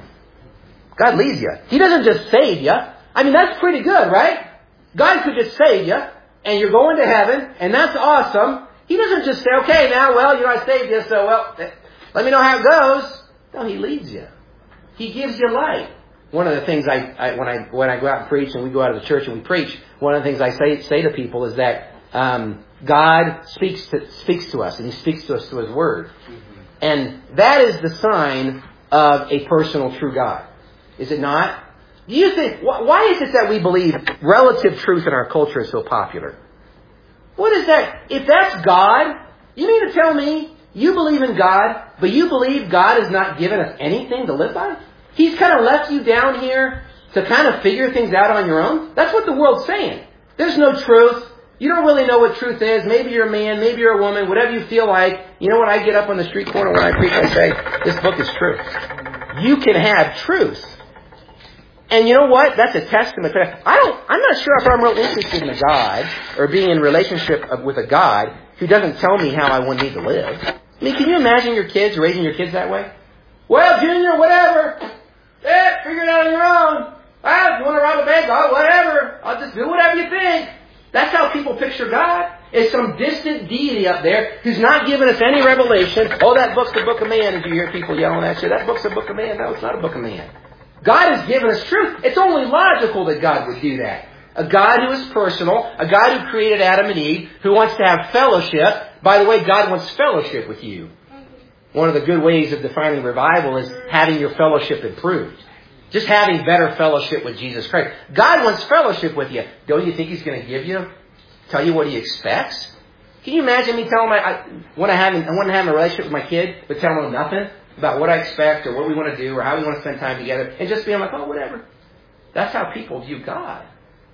God leads you. He doesn't just save you. I mean, that's pretty good, right? God could just save you, and you're going to heaven, and that's awesome. He doesn't just say, okay, now, well, you know, I saved you, so, well, let me know how it goes. No, He leads you. He gives you light. One of the things I, I when I when I go out and preach, and we go out of the church and we preach, one of the things I say say to people is that um, God speaks to speaks to us, and He speaks to us through His Word, mm-hmm. and that is the sign of a personal, true God. Is it not? Do you think why is it that we believe relative truth in our culture is so popular? What is that? If that's God, you mean to tell me you believe in God, but you believe God has not given us anything to live by? He's kind of left you down here to kind of figure things out on your own? That's what the world's saying. There's no truth. You don't really know what truth is. Maybe you're a man, maybe you're a woman, whatever you feel like. You know what? I get up on the street corner when I preach, I say, this book is truth. You can have truth. And you know what? That's a testament. I don't, I'm not sure if I'm real interested in a God or being in relationship with a God who doesn't tell me how I need to live. I mean, can you imagine your kids, raising your kids that way? Well, Junior, whatever. Yeah, figure it out on your own. Ah, you want to rob a bank? Oh, whatever. I'll just do whatever you think. That's how people picture God. It's some distant deity up there who's not giving us any revelation. Oh, that book's the book of man. Did you hear people yelling at you? That book's the book of man. No, it's not a book of man. God has given us truth. It's only logical that God would do that. A God who is personal, a God who created Adam and Eve, who wants to have fellowship. By the way, God wants fellowship with you. One of the good ways of defining revival is having your fellowship improved. Just having better fellowship with Jesus Christ. God wants fellowship with you. Don't you think He's going to give you, tell you what He expects? Can you imagine me telling my, I want to have, I want to have a relationship with my kid, but telling them nothing about what I expect or what we want to do or how we want to spend time together, and just being like, oh, whatever. That's how people view God.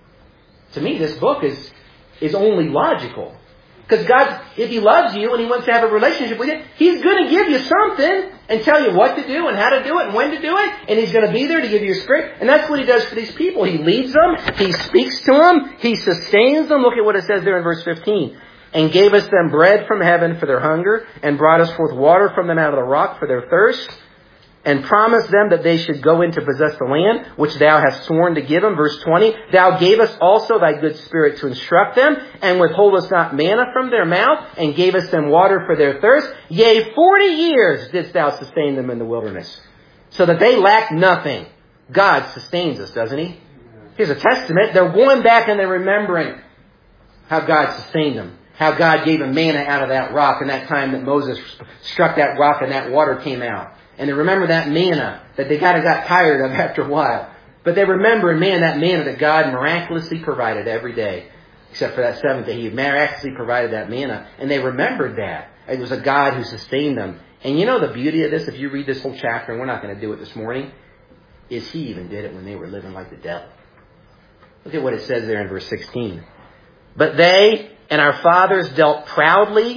To me, this book is is only logical. Because God, if He loves you and He wants to have a relationship with you, He's going to give you something and tell you what to do and how to do it and when to do it. And He's going to be there to give you a spirit. And that's what He does for these people. He leads them. He speaks to them. He sustains them. Look at what it says there in verse fifteen. And gave us them bread from heaven for their hunger, and brought us forth water from them out of the rock for their thirst, and promised them that they should go in to possess the land, which Thou hast sworn to give them. Verse twenty, Thou gavest also Thy good Spirit to instruct them, and withholdest not manna from their mouth, and gavest them water for their thirst. Yea, forty years didst Thou sustain them in the wilderness, so that they lacked nothing. God sustains us, doesn't He? Here's a testament. They're going back and they're remembering how God sustained them. How God gave them manna out of that rock in that time that Moses struck that rock and that water came out. And they remember that manna that they kind of got tired of after a while. But they remember, man, that manna that God miraculously provided every day. Except for that seventh day. He miraculously provided that manna. And they remembered that. It was a God who sustained them. And you know the beauty of this, if you read this whole chapter, and we're not going to do it this morning, is He even did it when they were living like the devil. Look at what it says there in verse sixteen. But they and our fathers dealt proudly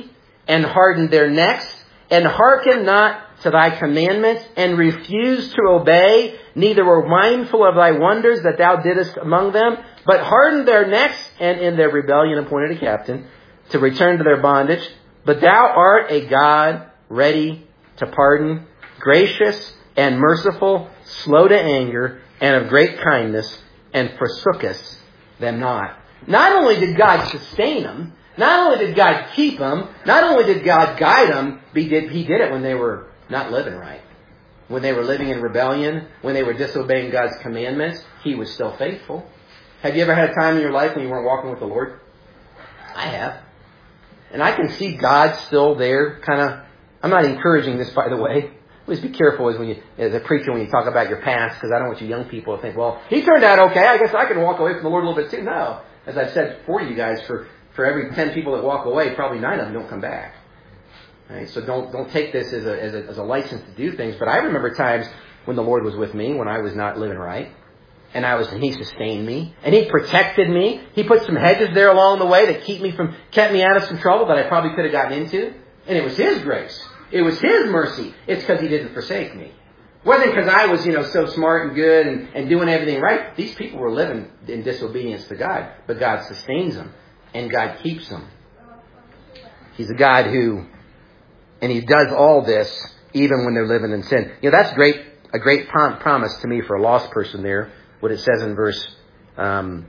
and hardened their necks, and hearkened not to thy commandments, and refused to obey, neither were mindful of thy wonders that thou didst among them, but hardened their necks, and in their rebellion appointed a captain to return to their bondage. But thou art a God ready to pardon, gracious and merciful, slow to anger, and of great kindness, and forsookest them not. Not only did God sustain them, not only did God keep them, not only did God guide them, he did, he did it when they were not living right. When they were living in rebellion, when they were disobeying God's commandments, He was still faithful. Have you ever had a time in your life when you weren't walking with the Lord? I have. And I can see God still there, kind of. I'm not encouraging this, by the way. Please be careful as when you, as a preacher, when you talk about your past, because I don't want you young people to think, well, he turned out okay. I guess I can walk away from the Lord a little bit too. No. As I've said for you guys, for, for every ten people that walk away, probably nine of them don't come back. Right? So don't don't take this as a, as a as a license to do things. But I remember times when the Lord was with me, when I was not living right, and I was, and He sustained me, and He protected me. He put some hedges there along the way that keep me from kept me out of some trouble that I probably could have gotten into, and it was His grace. It was His mercy. It's because He didn't forsake me. It wasn't because I was, you know, so smart and good and, and doing everything right. These people were living in disobedience to God, but God sustains them, and God keeps them. He's a God who, and He does all this even when they're living in sin. You know, that's great, a great prom- promise to me for a lost person there. What it says in verse, um,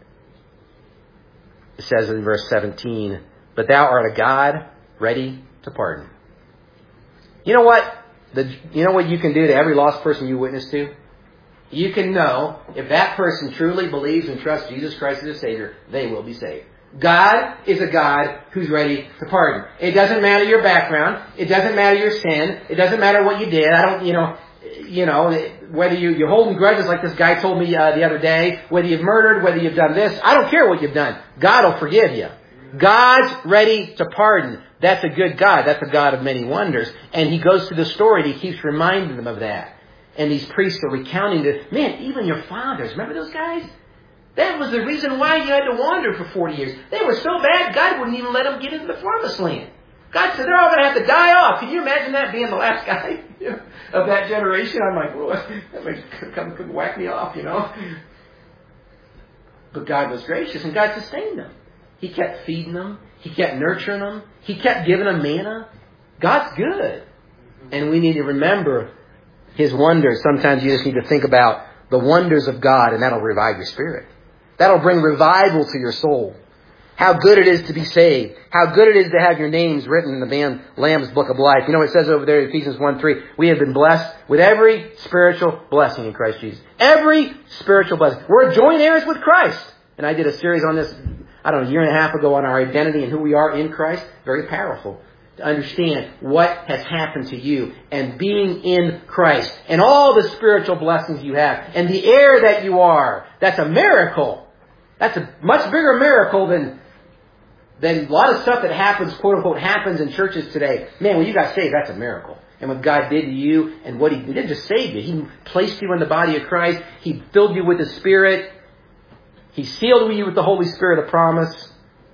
it says in verse seventeen, but thou art a God ready to pardon. You know what? The, you know what you can do to every lost person you witness to? You can know if that person truly believes and trusts Jesus Christ as a Savior, they will be saved. God is a God who's ready to pardon. It doesn't matter your background. It doesn't matter your sin. It doesn't matter what you did. I don't, you know, you know, whether you, you're holding grudges like this guy told me uh, the other day, whether you've murdered, whether you've done this. I don't care what you've done. God will forgive you. God's ready to pardon. That's a good God. That's a God of many wonders. And He goes through the story and He keeps reminding them of that. And these priests are recounting this. Man, even your fathers, remember those guys? That was the reason why you had to wander for forty years. They were so bad, God wouldn't even let them get into the promised land. God said, they're all going to have to die off. Can you imagine that being the last guy of that generation? I'm like, well, that might come, come whack me off, you know. But God was gracious and God sustained them. He kept feeding them. He kept nurturing them. He kept giving them manna. God's good. And we need to remember His wonders. Sometimes you just need to think about the wonders of God, and that'll revive your spirit. That'll bring revival to your soul. How good it is to be saved. How good it is to have your names written in the Lamb's Book of Life. You know what it says over there in Ephesians one three? We have been blessed with every spiritual blessing in Christ Jesus. Every spiritual blessing. We're joint heirs with Christ. And I did a series on this, I don't know, a year and a half ago on our identity and who we are in Christ. Very powerful to understand what has happened to you and being in Christ and all the spiritual blessings you have and the heir that you are. That's a miracle. That's a much bigger miracle than, than a lot of stuff that happens, quote unquote, happens in churches today. Man, when you got saved, that's a miracle. And what God did to you and what He did, He didn't just save you. He placed you in the body of Christ. He filled you with the Spirit. He sealed you with the Holy Spirit of promise.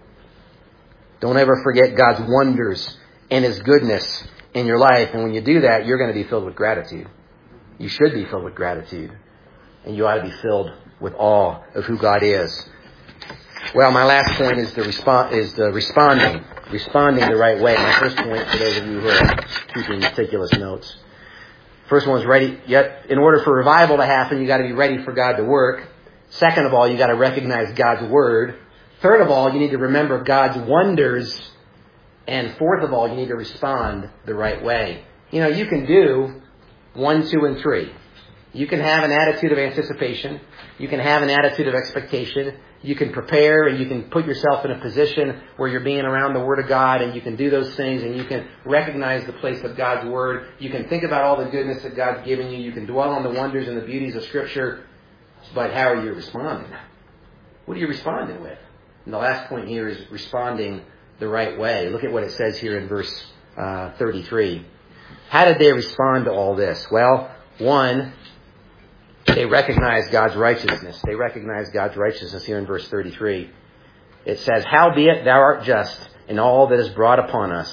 Don't ever forget God's wonders and His goodness in your life. And when you do that, you're going to be filled with gratitude. You should be filled with gratitude. And you ought to be filled with awe of who God is. Well, my last point is the respo- is the responding. Responding the right way. My first point, for those of you who are keeping meticulous notes. First one is ready. Yet, in order for revival to happen, you got to be ready for God to work. Second of all, you got to recognize God's Word. Third of all, you need to remember God's wonders. And fourth of all, you need to respond the right way. You know, you can do one, two, and three. You can have an attitude of anticipation. You can have an attitude of expectation. You can prepare and you can put yourself in a position where you're being around the Word of God and you can do those things and you can recognize the place of God's Word. You can think about all the goodness that God's given you. You can dwell on the wonders and the beauties of Scripture. But how are you responding? What are you responding with? And the last point here is responding the right way. Look at what it says here in verse uh, thirty-three. How did they respond to all this? Well, one, they recognized God's righteousness. They recognized God's righteousness here in verse thirty-three. It says, howbeit thou art just in all that is brought upon us.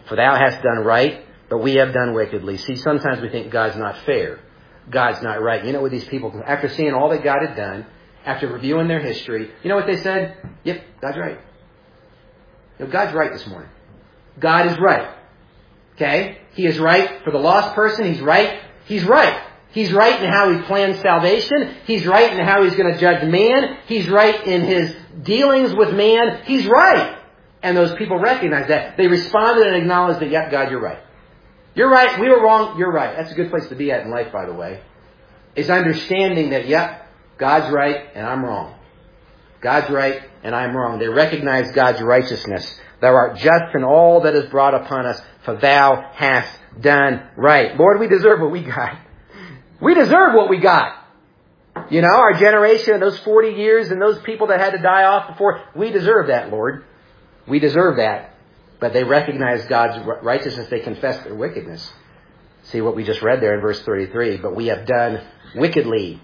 For thou hast done right, but we have done wickedly. See, sometimes we think God's not fair. God's not right. You know what these people, after seeing all that God had done, after reviewing their history, you know what they said? Yep, God's right. You know, God's right this morning. God is right. Okay? He is right for the lost person. He's right. He's right. He's right in how He plans salvation. He's right in how He's going to judge man. He's right in His dealings with man. He's right. And those people recognized that. They responded and acknowledged that, yep, God, you're right. You're right. We were wrong. You're right. That's a good place to be at in life, by the way. Is understanding that, yep, God's right and I'm wrong. God's right and I'm wrong. They recognize God's righteousness. Thou art just in all that is brought upon us, for thou hast done right. Lord, we deserve what we got. We deserve what we got. You know, our generation, those forty years and those people that had to die off before, we deserve that, Lord. We deserve that. But they recognize God's righteousness. They confess their wickedness. See what we just read there in verse thirty-three. But we have done wickedly.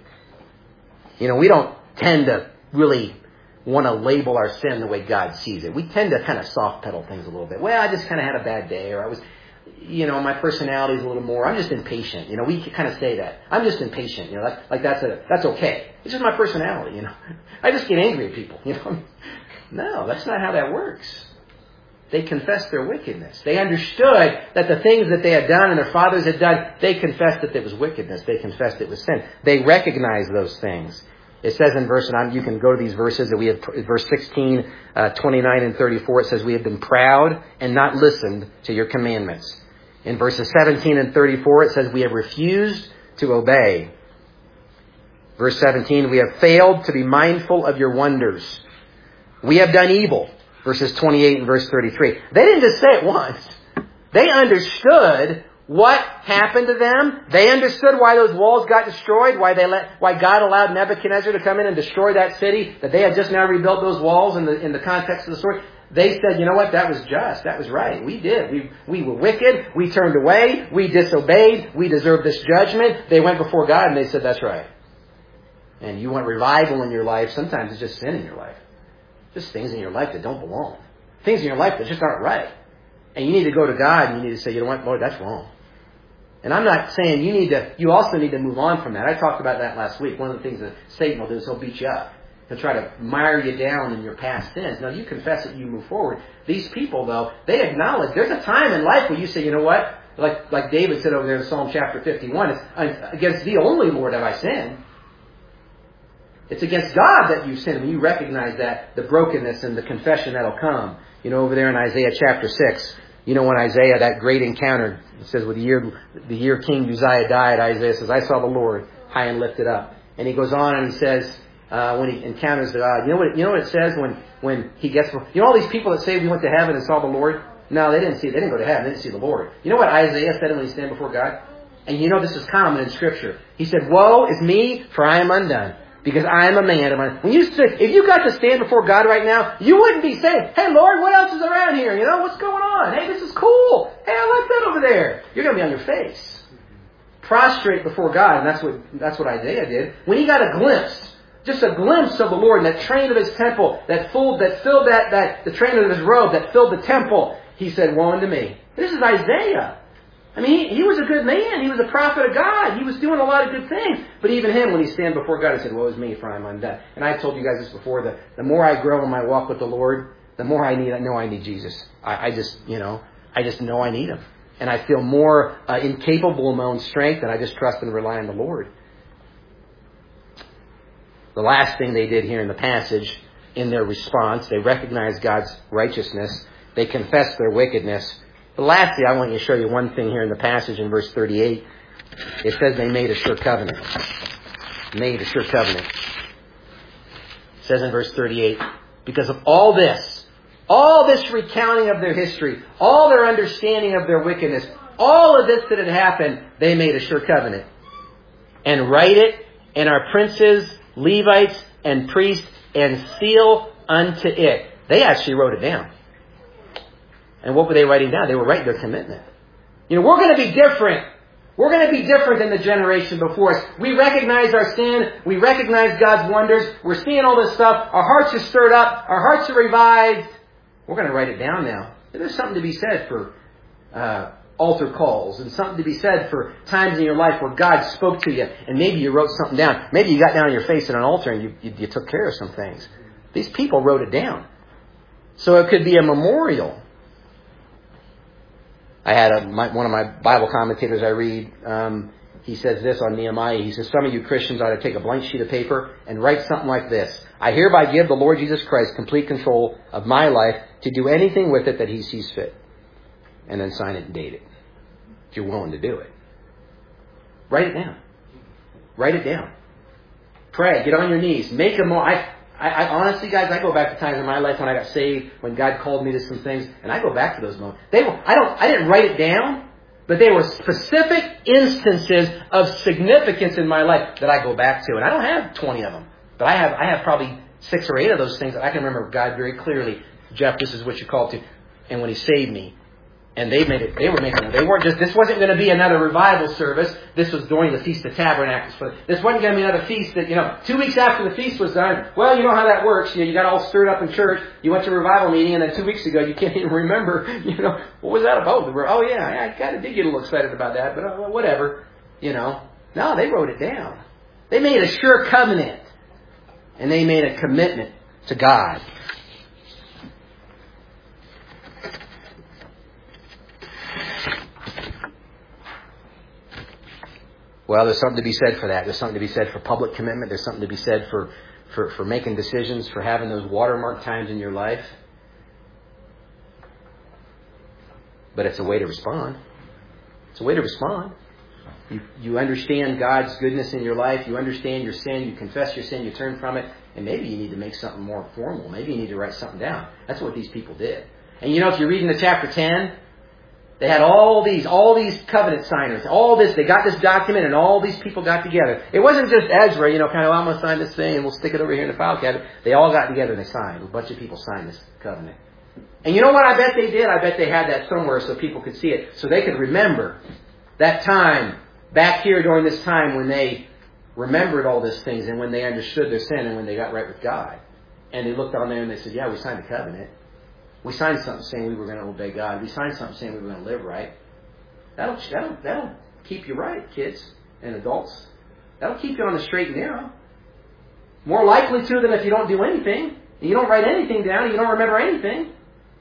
You know, we don't tend to really want to label our sin the way God sees it. We tend to kind of soft pedal things a little bit. Well, I just kind of had a bad day, or I was, you know, my personality is a little more, I'm just impatient. You know, we kind of say that. I'm just impatient. You know, like, like that's a, that's okay. It's just my personality, you know. I just get angry at people, you know. No, that's not how that works. They confessed their wickedness. They understood that the things that they had done and their fathers had done, they confessed that it was wickedness. They confessed it was sin. They recognized those things. It says in verse, and you can go to these verses, that we have, verse sixteen, uh, twenty-nine, and thirty-four, it says, we have been proud and not listened to your commandments. In verses seventeen and thirty-four, it says, we have refused to obey. Verse seventeen, we have failed to be mindful of your wonders. We have done evil. Verses twenty-eight and verse thirty-three. They didn't just say it once. They understood what happened to them. They understood why those walls got destroyed, why they let, why God allowed Nebuchadnezzar to come in and destroy that city, that they had just now rebuilt those walls in the, in the context of the story. They said, you know what, that was just, that was right. We did. We, we were wicked. We turned away. We disobeyed. We deserved this judgment. They went before God and they said, that's right. And you want revival in your life. Sometimes it's just sin in your life. Just things in your life that don't belong. Things in your life that just aren't right. And you need to go to God and you need to say, you know what, Lord, that's wrong. And I'm not saying you need to, you also need to move on from that. I talked about that last week. One of the things that Satan will do is he'll beat you up. He'll try to mire you down in your past sins. Now, you confess it, you move forward. These people, though, they acknowledge there's a time in life where you say, you know what, like, like David said over there in Psalm chapter fifty-one, it's against thee only, Lord, have I sinned. It's against God that you sin. And you recognize that, the brokenness and the confession that'll come. You know, over there in Isaiah chapter six, you know, when Isaiah, that great encounter, it says, with the year, the year King Uzziah died, Isaiah says, I saw the Lord high and lifted up. And he goes on and he says, uh, when he encounters God, you know what, you know what it says when, when he gets, you know all these people that say we went to heaven and saw the Lord? No, they didn't see, they didn't go to heaven, they didn't see the Lord. You know what Isaiah said when he stand before God? And you know this is common in Scripture. He said, woe is me, for I am undone. Because I am a man. When you say, if you got to stand before God right now, you wouldn't be saying, hey Lord, what else is around here? You know, what's going on? Hey, this is cool. Hey, I like that over there. You're going to be on your face. Prostrate before God. And that's what, that's what Isaiah did. When he got a glimpse, just a glimpse of the Lord in that train of his temple, that filled, that filled that, that, the train of his robe, that filled the temple, he said, woe unto me. This is Isaiah. I mean, he, he was a good man. He was a prophet of God. He was doing a lot of good things. But even him, when he stand before God, he said, woe is me, for I am undone. And I've told you guys this before, that the more I grow in my walk with the Lord, the more I need, I know I need Jesus. I, I just, you know, I just know I need Him. And I feel more uh, incapable of my own strength, and I just trust and rely on the Lord. The last thing they did here in the passage, in their response, they recognized God's righteousness. They confessed their wickedness. But lastly, I want to show you one thing here in the passage in verse thirty-eight. It says they made a sure covenant. Made a sure covenant. It says in verse thirty-eight, because of all this, all this recounting of their history, all their understanding of their wickedness, all of this that had happened, they made a sure covenant. And write it, and our princes, Levites, and priests, and seal unto it. They actually wrote it down. And what were they writing down? They were writing their commitment. You know, we're going to be different. We're going to be different than the generation before us. We recognize our sin. We recognize God's wonders. We're seeing all this stuff. Our hearts are stirred up. Our hearts are revived. We're going to write it down now. There's something to be said for uh, altar calls, and something to be said for times in your life where God spoke to you, and maybe you wrote something down. Maybe you got down on your face at an altar and you, you, you took care of some things. These people wrote it down. So it could be a memorial. I had a, my, one of my Bible commentators I read, um, he says this on Nehemiah. He says, some of you Christians ought to take a blank sheet of paper and write something like this. I hereby give the Lord Jesus Christ complete control of my life to do anything with it that He sees fit. And then sign it and date it. If you're willing to do it. Write it down. Write it down. Pray. Get on your knees. Make a more. I, I, I honestly, guys, I go back to times in my life when I got saved, when God called me to some things, and I go back to those moments. They were, I don't. I didn't write it down, but they were specific instances of significance in my life that I go back to, and I don't have twenty of them, but I have. I have probably six or eight of those things that I can remember God very clearly. Jeff, this is what you're called to, and when He saved me. And they made it. They were making it. They weren't just. This wasn't going to be another revival service. This was during the Feast of Tabernacles. So this wasn't going to be another feast that, you know, two weeks after the feast was done. Well, you know how that works. You know, you got all stirred up in church. You went to a revival meeting, and then two weeks ago you can't even remember. You know, what was that about? Oh yeah, I kind of did get a little excited about that, but uh, whatever. You know, no, they wrote it down. They made a sure covenant, and they made a commitment to God. Well, there's something to be said for that. There's something to be said for public commitment. There's something to be said for, for, for making decisions, for having those watermark times in your life. But it's a way to respond. It's a way to respond. You, you understand God's goodness in your life. You understand your sin. You confess your sin. You turn from it. And maybe you need to make something more formal. Maybe you need to write something down. That's what these people did. And you know, if you read into chapter ten... They had all these, all these covenant signers, all this, they got this document and all these people got together. It wasn't just Ezra, you know, kind of, I'm going to sign this thing and we'll stick it over here in the file cabinet. They all got together and they signed. A bunch of people signed this covenant. And you know what I bet they did? I bet they had that somewhere so people could see it. So they could remember that time, back here during this time when they remembered all these things and when they understood their sin and when they got right with God. And they looked on there and they said, yeah, we signed a covenant. We signed something saying we were going to obey God. We signed something saying we were going to live right. That'll, that'll, that'll keep you right, kids and adults. That'll keep you on the straight and narrow. More likely to than if you don't do anything. And you don't write anything down and you don't remember anything.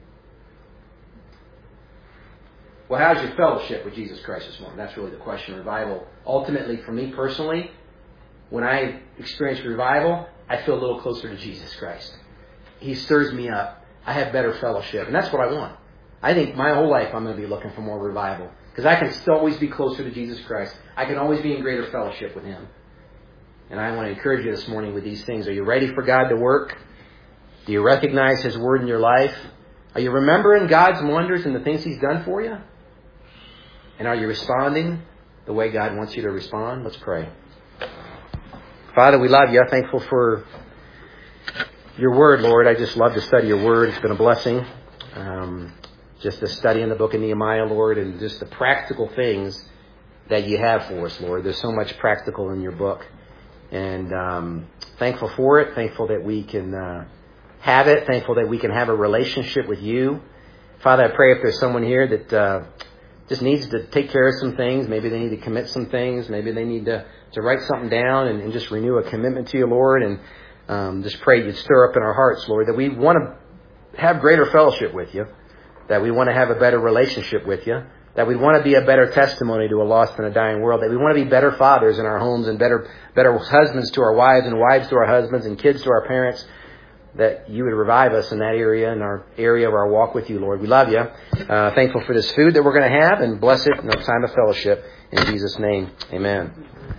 Well, how's your fellowship with Jesus Christ this morning? That's really the question. Revival. Ultimately, for me personally, when I experience revival, I feel a little closer to Jesus Christ. He stirs me up. I have better fellowship. And that's what I want. I think my whole life I'm going to be looking for more revival. Because I can still always be closer to Jesus Christ. I can always be in greater fellowship with Him. And I want to encourage you this morning with these things. Are you ready for God to work? Do you recognize His Word in your life? Are you remembering God's wonders and the things He's done for you? And are you responding the way God wants you to respond? Let's pray. Father, we love you. I'm thankful for Your Word, Lord. I just love to study Your Word. It's been a blessing. Um, just to study in the book of Nehemiah, Lord, and just the practical things that You have for us, Lord. There's so much practical in Your book. And um, thankful for it. Thankful that we can uh, have it. Thankful that we can have a relationship with You. Father, I pray if there's someone here that uh, just needs to take care of some things. Maybe they need to commit some things. Maybe they need to, to write something down and, and just renew a commitment to You, Lord. And Um, just pray You'd stir up in our hearts, Lord, that we want to have greater fellowship with You, that we want to have a better relationship with You, that we want to be a better testimony to a lost and a dying world, that we want to be better fathers in our homes and better better husbands to our wives and wives to our husbands and kids to our parents, that You would revive us in that area, in our area of our walk with You, Lord. We love You. Uh, thankful for this food that we're going to have, and bless it in our time of fellowship. In Jesus' name, amen.